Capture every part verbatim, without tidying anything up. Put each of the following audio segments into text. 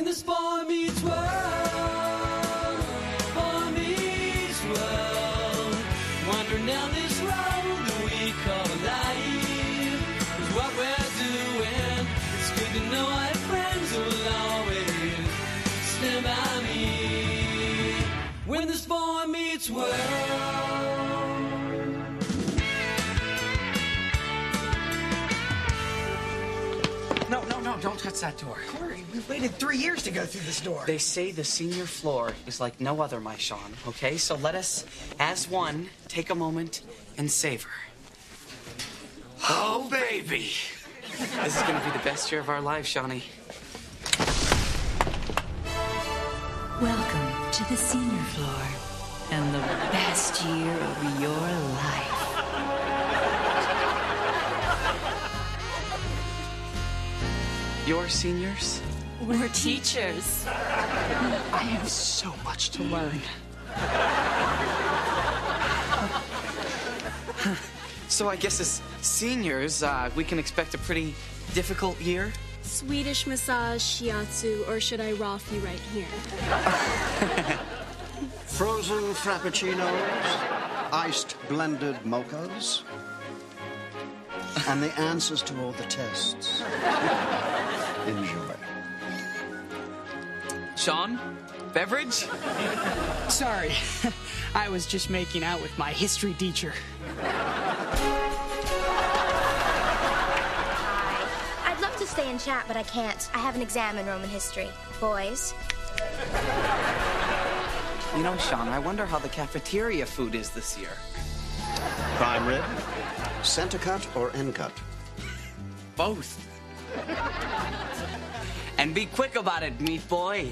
this boy meets world, boy meets world, wandering down this road that we call life is what we're doing. It's good to know I have friends who will always stand by me when this boy meets world. No, no, no, don't touch that door. Corey, we've waited three years to go through this door. They say the senior floor is like no other, my Sean, okay? So let us, as one, take a moment and savor. Oh, baby! This is gonna be the best year of our lives, Shawnee. Welcome to the senior floor and the best year of your life. Your seniors? We're teachers. I have so much to learn. So I guess as seniors, uh, we can expect a pretty difficult year? Swedish massage, shiatsu, or should I rough you right here? Frozen frappuccinos, iced blended mochas, and the answers to all the tests. Enjoy. Sean? Beverage? Sorry, I was just making out with my history teacher. I'd love to stay and chat, but I can't. I have an exam in Roman history. Boys? You know, Sean, I wonder how the cafeteria food is this year. Prime rib, center cut, or end cut? Both. And be quick about it, meat boy.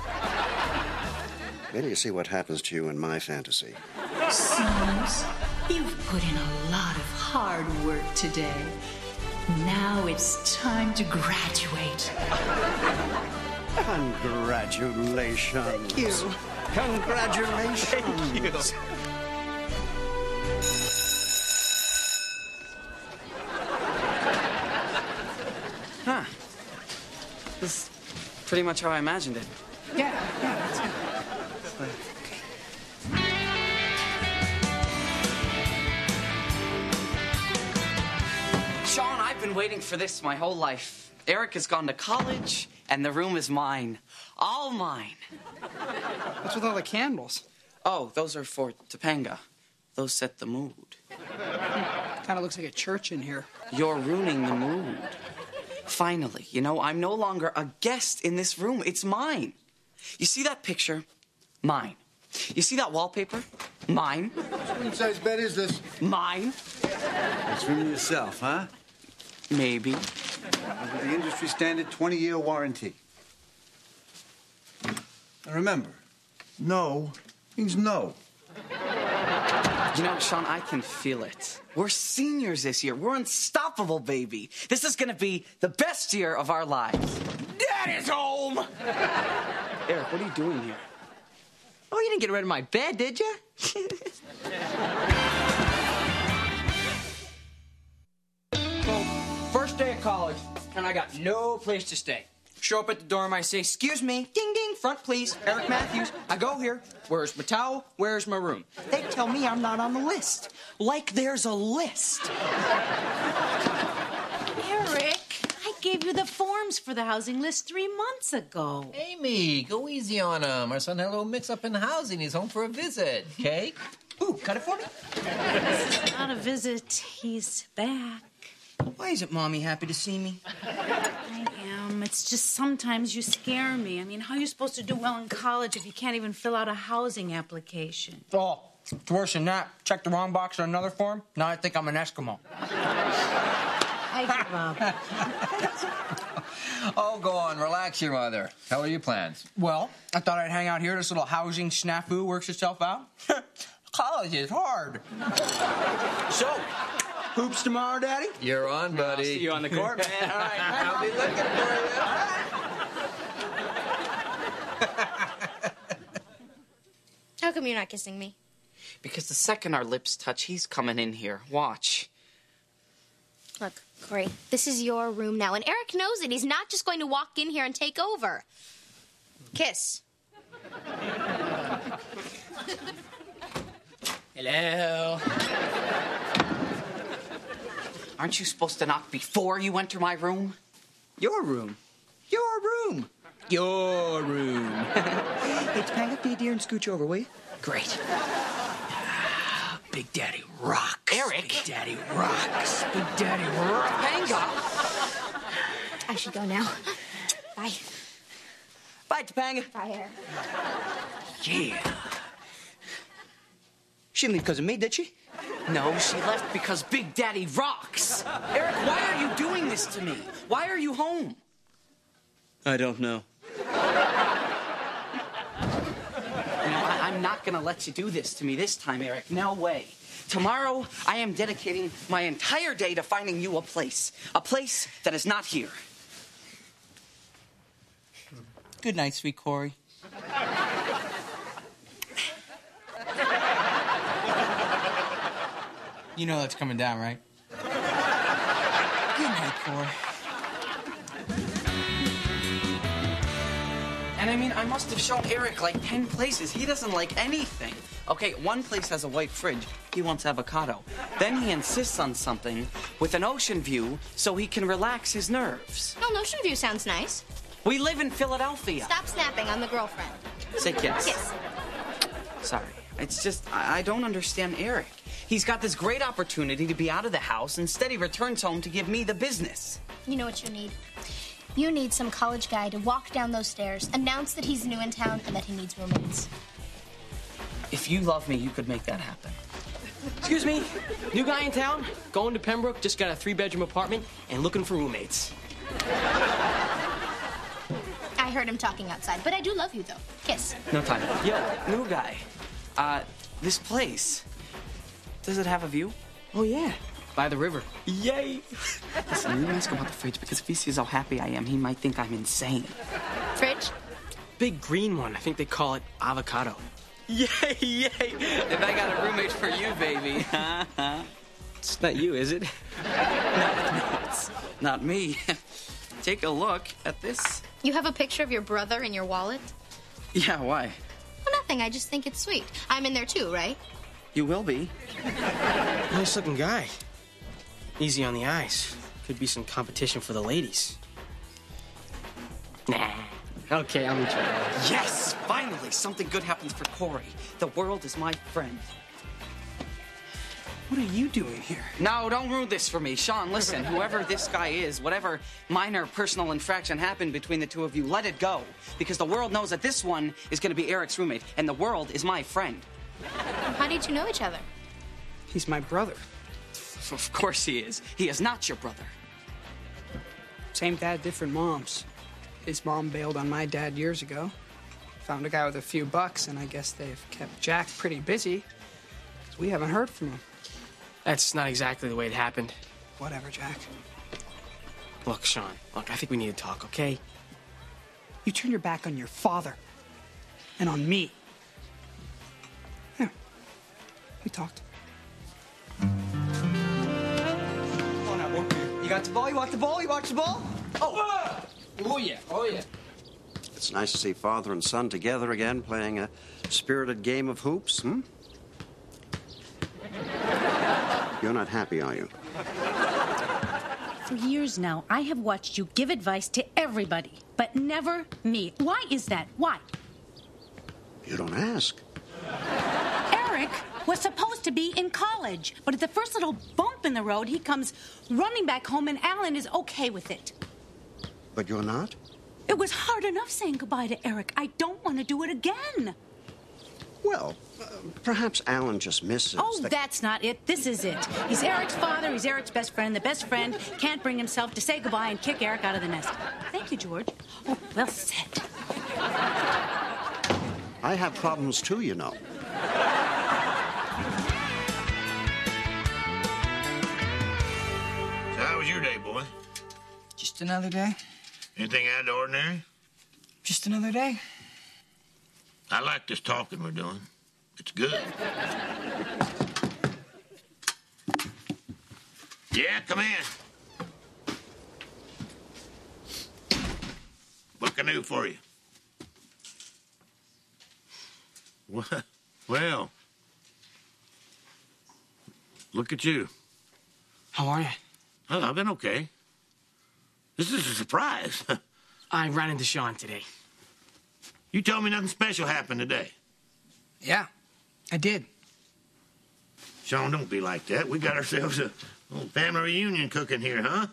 Wait till you see what happens to you in my fantasy. Seniors, you've put in a lot of hard work today. Now it's time to graduate. Congratulations. Thank you. Congratulations. Thank you. Huh. This is pretty much how I imagined it. Yeah, yeah, that's it. Sean, I've been waiting for this my whole life. Eric has gone to college, and the room is mine. All mine. What's with all the candles? Oh, those are for Topanga. Those set the mood. Kind of looks like a church in here. You're ruining the mood. Finally, you know, I'm no longer a guest in this room. It's mine. You see that picture? Mine. You see that wallpaper? Mine. What queen size bed is this? Mine. It's from yourself, huh? Maybe. With the industry standard twenty year warranty. Now remember, no means no. You know, Sean, I can feel it. We're seniors this year. We're unstoppable, baby. This is gonna be the best year of our lives. Dad is home! Eric, what are you doing here? Oh, you didn't get rid of my bed, did you? Well, first day of college, and I got no place to stay. Show up at the dorm, I say, excuse me, ding, ding, front, please, Eric Matthews. I go here, where's my towel, where's my room? They tell me I'm not on the list. Like there's a list. Eric, I gave you the forms for the housing list three months ago. Amy, go easy on him. Our son had a little mix-up in housing. He's home for a visit, okay? Ooh, cut it for me. This is not a visit. He's back. Why isn't Mommy happy to see me? I am. It's just sometimes you scare me. I mean, how are you supposed to do well in college if you can't even fill out a housing application? Oh, it's worse than that. Checked the wrong box on another form. Now I think I'm an Eskimo. I give up. Oh, go on. Relax your mother. How are your plans? Well, I thought I'd hang out here. This little housing snafu works itself out. College is hard. So, hoops tomorrow, Daddy? You're on, buddy. I'll see you on the court, man. All right, I'll be looking for you. How come you're not kissing me? Because the second our lips touch, he's coming in here. Watch. Look, Corey, this is your room now, and Eric knows it. He's not just going to walk in here and take over. Kiss. Hello. Aren't you supposed to knock before you enter my room? Your room. Your room. Your room. Hey, Topanga, be a dear and scooch over, will you? Great. Big Daddy rocks. Eric. Big Daddy rocks. Big Daddy rocks. Topanga. I should go now. Bye. Bye, Topanga. Bye, Eric. Yeah. She didn't leave because of me, did she? No, she left because Big Daddy rocks. Eric, why are you doing this to me? Why are you home? I don't know. You know, I, I'm not gonna let you do this to me this time, Eric. No way. Tomorrow, I am dedicating my entire day to finding you a place. A place that is not here. Good night, sweet Corey. You know that's coming down, right? Good night, Corey. And I mean, I must have shown Eric like ten places. He doesn't like anything. Okay, one place has a white fridge. He wants avocado. Then he insists on something with an ocean view so he can relax his nerves. No, Ocean View sounds nice. We live in Philadelphia. Stop snapping. I'm the girlfriend. Say kiss. Kiss. Sorry. It's just, I I don't understand Eric. He's got this great opportunity to be out of the house. Instead, he returns home to give me the business. You know what you need? You need some college guy to walk down those stairs, announce that he's new in town, and that he needs roommates. If you love me, you could make that happen. Excuse me, new guy in town, going to Pembroke, just got a three-bedroom apartment, and looking for roommates. I heard him talking outside, but I do love you, though. Kiss. No time. Yo, new guy. Uh, this place, does it have a view? Oh, yeah, by the river. Yay! Listen, you ask about the fridge, because if he sees how happy I am, he might think I'm insane. Fridge? Big green one. I think they call it avocado. Yay, yay! And I got a roommate for you, baby. It's not you, is it? No, no, it's not me. Take a look at this. You have a picture of your brother in your wallet? Yeah, why? Well, nothing. I just think it's sweet. I'm in there too, right? You will be. Nice looking guy. Easy on the eyes. Could be some competition for the ladies. Nah. Okay, I'll meet you. Yes! Finally, something good happens for Corey. The world is my friend. What are you doing here? No, don't ruin this for me. Sean, listen, whoever this guy is, whatever minor personal infraction happened between the two of you, let it go. Because the world knows that this one is going to be Eric's roommate, and the world is my friend. How did you know each other? He's my brother. Of course he is. He is not your brother. Same dad, different moms. His mom bailed on my dad years ago. Found a guy with a few bucks, and I guess they've kept Jack pretty busy. Because we haven't heard from him. That's not exactly the way it happened. Whatever, Jack. Look, Sean, look, I think we need to talk, okay? You turn your back on your father. And on me. Yeah. We talked. Come on now, boy. You got the ball? You walk the ball? You watch the ball? Oh! Oh, yeah. Oh, yeah. It's nice to see father and son together again, playing a spirited game of hoops, hmm? You're not happy, are you? For years now, I have watched you give advice to everybody, but never me. Why is that? Why? You don't ask. Eric was supposed to be in college, but at the first little bump in the road, he comes running back home, and Alan is okay with it. But you're not? It was hard enough saying goodbye to Eric. I don't want to do it again. Well, uh, perhaps Alan just misses. Oh, the... that's not it. This is it. He's Eric's father. He's Eric's best friend. The best friend can't bring himself to say goodbye and kick Eric out of the nest. Thank you, George. Oh, well said. I have problems too, you know. So how was your day, boy? Just another day. Anything out of the ordinary? Just another day. I like this talking we're doing. It's good. Yeah, come in. What can I do for you? What? Well, look at you. How are you? Oh, I've been okay. This is a surprise. I ran into Sean today. You told me nothing special happened today. Yeah, I did. Sean, don't be like that. We got ourselves a little family reunion cooking here, huh?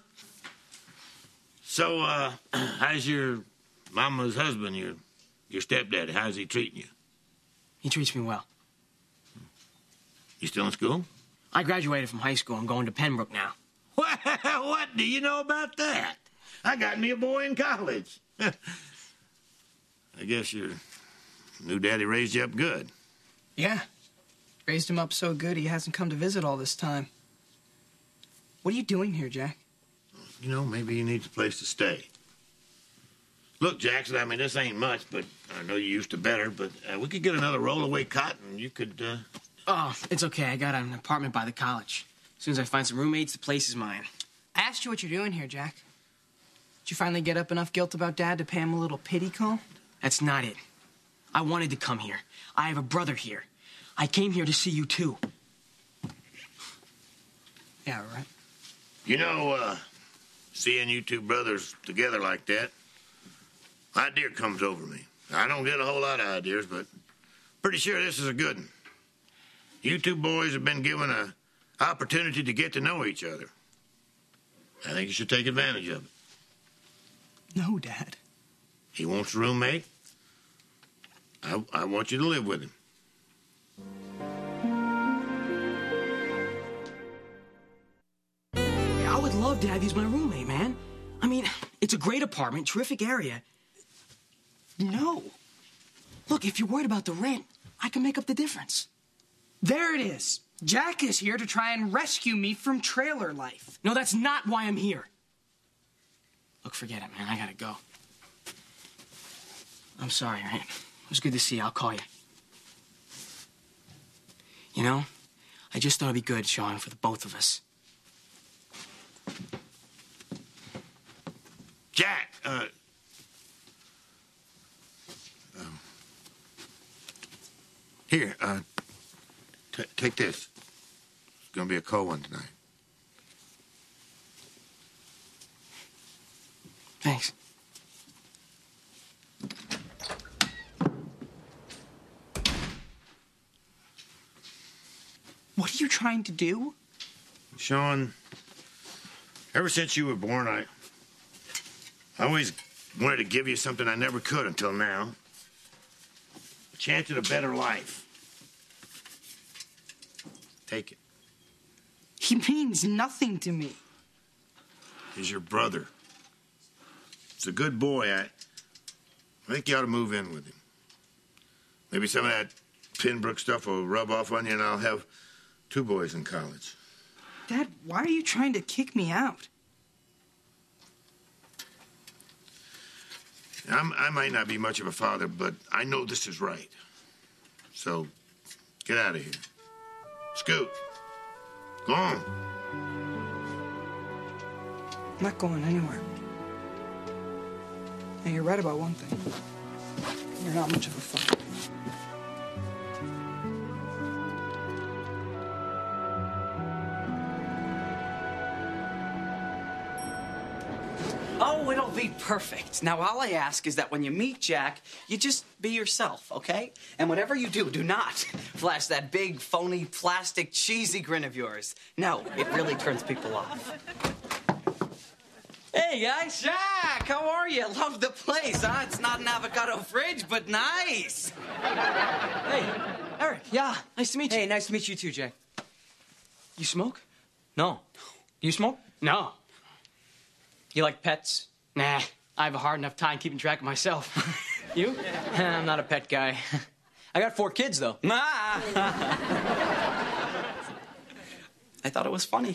So, uh, how's your mama's husband, your your stepdaddy? How's he treating you? He treats me well. You still in school? I graduated from high school. I'm going to Pembroke now. What? What do you know about that? I got me a boy in college. I guess your new daddy raised you up good. Yeah. Raised him up so good he hasn't come to visit all this time. What are you doing here, Jack? You know, maybe you need a place to stay. Look, Jackson, I mean, this ain't much, but I know you used to better, but uh, we could get another rollaway cot and you could, uh... Oh, it's okay. I got an apartment by the college. As soon as I find some roommates, the place is mine. I asked you what you're doing here, Jack. Did you finally get up enough guilt about Dad to pay him a little pity call? That's not it. I wanted to come here. I have a brother here. I came here to see you, too. Yeah, right. You know, uh, seeing you two brothers together like that, idea comes over me. I don't get a whole lot of ideas, but pretty sure this is a good one. You two boys have been given an opportunity to get to know each other. I think you should take advantage of it. No, Dad. He wants a roommate. I, I want you to live with him. I would love to have you as my roommate, man. I mean, it's a great apartment, terrific area. No. Look, if you're worried about the rent, I can make up the difference. There it is. Jack is here to try and rescue me from trailer life. No, that's not why I'm here. Look, forget it, man. I gotta go. I'm sorry, right? It was good to see you. I'll call you. You know, I just thought it'd be good, Sean, for the both of us. Jack, uh... um, here, uh... T take this. It's gonna be a cold one tonight. Thanks. What are you trying to do? Sean, ever since you were born, I... I always wanted to give you something I never could until now. A chance at a better life. Take it. He means nothing to me. He's your brother. He's a good boy. I, I think you ought to move in with him. Maybe some of that Pembroke stuff will rub off on you and I'll have two boys in college. Dad, why are you trying to kick me out? I'm, I might not be much of a father, but I know this is right. So, get out of here. Scoot. Go on. I'm not going anywhere. Now, you're right about one thing. You're not much of a father. Oh, it'll be perfect. Now, all I ask is that when you meet Jack, you just be yourself, okay? And whatever you do, do not flash that big, phony, plastic, cheesy grin of yours. No, it really turns people off. Hey, guys. Jack, how are you? Love the place, huh? It's not an avocado fridge, but nice. Hey, Eric. Yeah, nice to meet you. Hey, nice to meet you too, Jack. You smoke? No. Do you smoke? No. You like pets? Nah, I have a hard enough time keeping track of myself. You? I'm not a pet guy. I got four kids, though. I thought it was funny.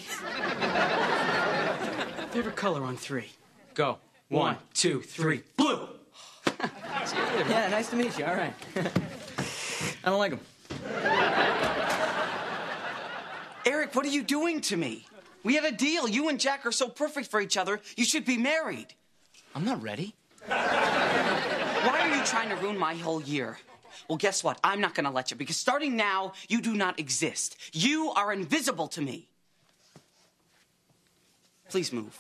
Favorite color on three? Go. One, two, three. Blue! Yeah, nice to meet you. All right. I don't like them. Eric, what are you doing to me? We had a deal. You and Jack are so perfect for each other, you should be married. I'm not ready. Why are you trying to ruin my whole year? Well, guess what? I'm not going to let you, because starting now, you do not exist. You are invisible to me. Please move.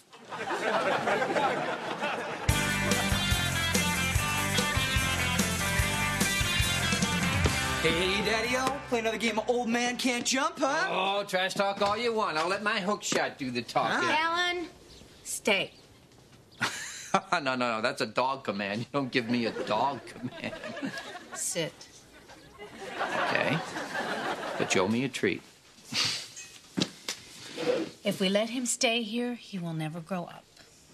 Hey, Daddy-O, play another game of Old Man Can't Jump, huh? Oh, trash talk all you want. I'll let my hook shot do the talking. Alan, stay. no, no, no. That's a dog command. You don't give me a dog command. Sit. Okay. But you owe me a treat. If we let him stay here, he will never grow up.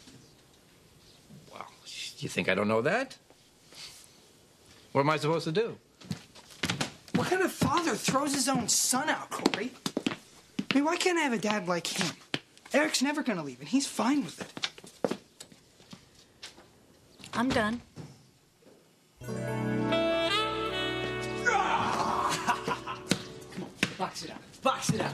Well, you think I don't know that? What am I supposed to do? What kind of father throws his own son out, Corey? I mean, why can't I have a dad like him? Eric's never gonna leave, and he's fine with it. I'm done. Box it out. Box it out.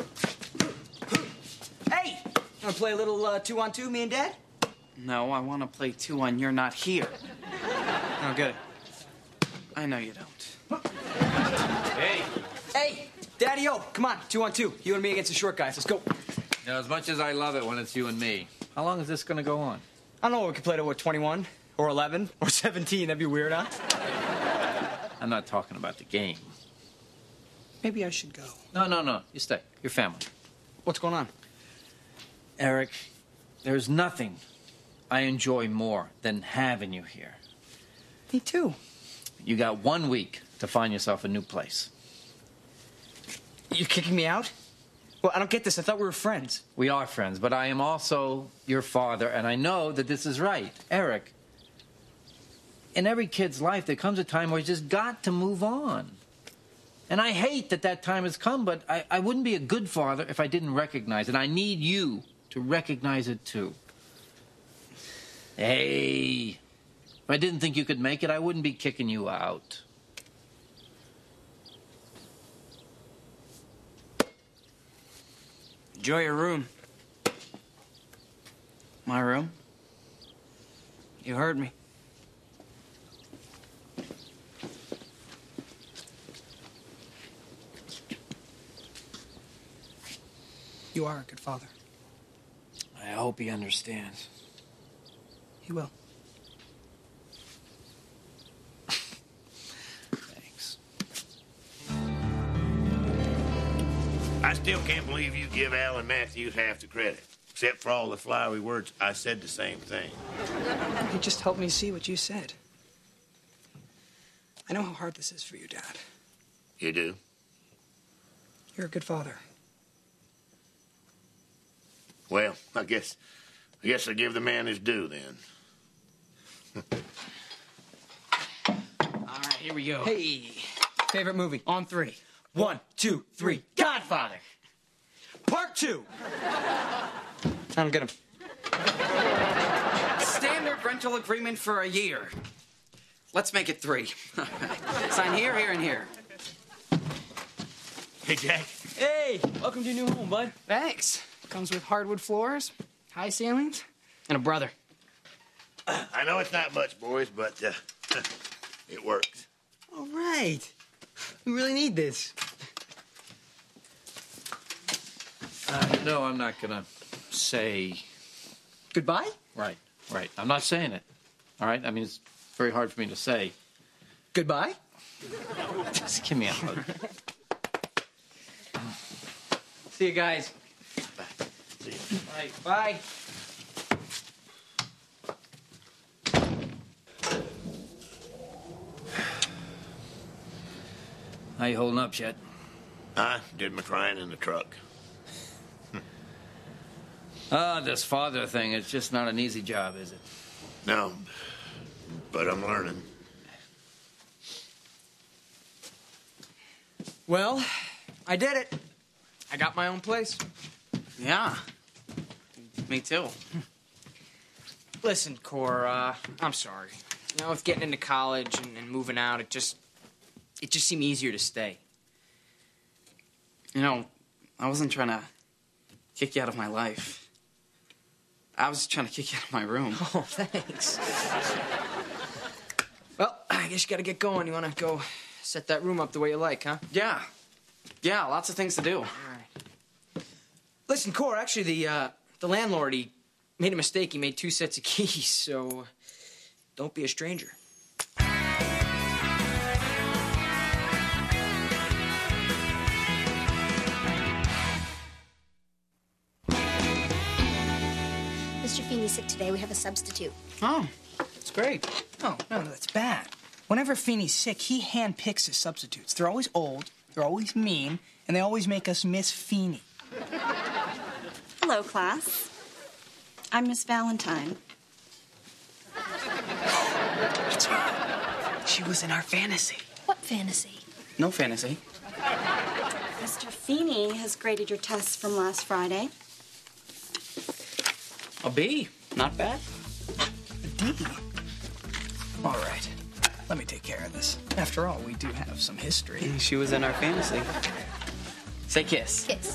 Hey! Wanna play a little uh, two on two, me and Dad? No, I want to play two on You're Not Here. Oh, good. I know you don't. Hey! Hey! Daddy-O, come on, two on two. You and me against the short guys. Let's go. Now, as much as I love it when it's you and me, how long is this going to go on? I don't know, we could play to what, twenty-one? Or eleven? Or seventeen? That'd be weird, huh? I'm not talking about the game. Maybe I should go. No, no, no. You stay. Your family. What's going on? Eric, there's nothing I enjoy more than having you here. Me too. You got one week to find yourself a new place. You kicking me out? Well, I don't get this. I thought we were friends. We are friends, but I am also your father, and I know that this is right. Eric, in every kid's life, there comes a time where you just got to move on. And I hate that that time has come, but I, I wouldn't be a good father if I didn't recognize it. I need you to recognize it, too. Hey, if I didn't think you could make it, I wouldn't be kicking you out. Enjoy your room. My room? You heard me. You are a good father. I hope he understands. He will. Thanks. I still can't believe you give Alan Matthews half the credit. Except for all the flowery words, I said the same thing. He just helped me see what you said. I know how hard this is for you, Dad. You do? You're a good father. Well, I guess, I guess I give the man his due then. All right, here we go. Hey, favorite movie? On three. One, two, three. Godfather. Part two. I don't get him. Standard rental agreement for a year. Let's make it three. Sign here, here, and here. Hey, Jack. Hey, welcome to your new home, bud. Thanks. Comes with hardwood floors, high ceilings, And a brother. I know it's not much, boys, but uh, it works. All right. We really need this. Uh, no, I'm not going to say... Goodbye? Right, right. I'm not saying it. All right? I mean, it's very hard for me to say. Goodbye? Just give me a hug. See you guys. See you. Bye. Bye. How you holding up, Chet? I did my crying in the truck. Ah, this father thing, it's just not an easy job, is it? No, but I'm learning. Well, I did it. I got my own place. Yeah. Me too. Listen, Cora, I'm sorry. You know, with getting into college and, and moving out, it just... It just seemed easier to stay. You know, I wasn't trying to kick you out of my life. I was trying to kick you out of my room. Oh, thanks. Well, I guess you gotta get going. You wanna go set that room up the way you like, huh? Yeah. Yeah, lots of things to do. All right. Listen, Cor, actually, the, uh, the landlord, he made a mistake. He made two sets of keys, so don't be a stranger. Mister Feeney's sick today. We have a substitute. Oh, that's great. Oh, no, that's bad. Whenever Feeney's sick, he handpicks his substitutes. They're always old, they're always mean, and they always make us miss Feeney. Hello, class. I'm Miss Valentine. It's her. She was in our fantasy. What fantasy? No fantasy. Mister Feeney has graded your tests from last Friday. A B. Not bad. A D. All right. Let me take care of this. After all, we do have some history. She was in our fantasy. Say kiss. Kiss.